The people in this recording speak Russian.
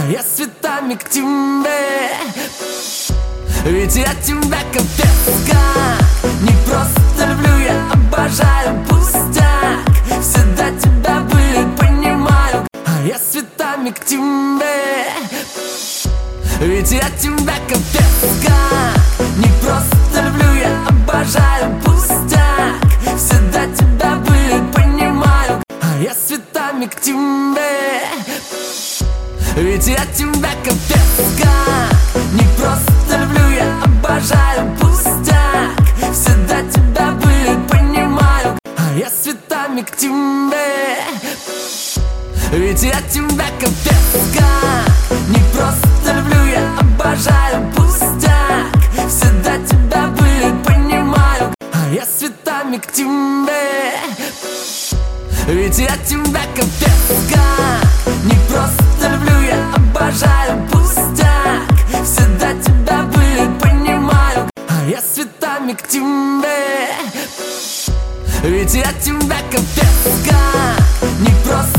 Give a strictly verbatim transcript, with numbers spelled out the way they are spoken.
я с цветами к тебе. Ведь я тебя капец как не просто люблю, я обожаю пустяк. Всегда тебя были, понимаю, а я с цветами к тебе. Ведь я тебя капец как не просто люблю, я обожаю пустяк. Всегда тебя были, понимаю, а я с цветами к тебе. Ведь я тебя капец как не просто люблю, я обожаю пустяк. Всегда тебя были, понимаю, а я с цветами к тебе. Ведь я тебя капец как не просто люблю, я обожаю пустяк. Всегда тебя были, понимаю, а я с цветами к тебе. Ведь я тебя капец как не просто люблю, я обожаю пустяк. Всегда тебя были, понимаю, а я с цветами к тебе. Ведь я тебя капец как не просто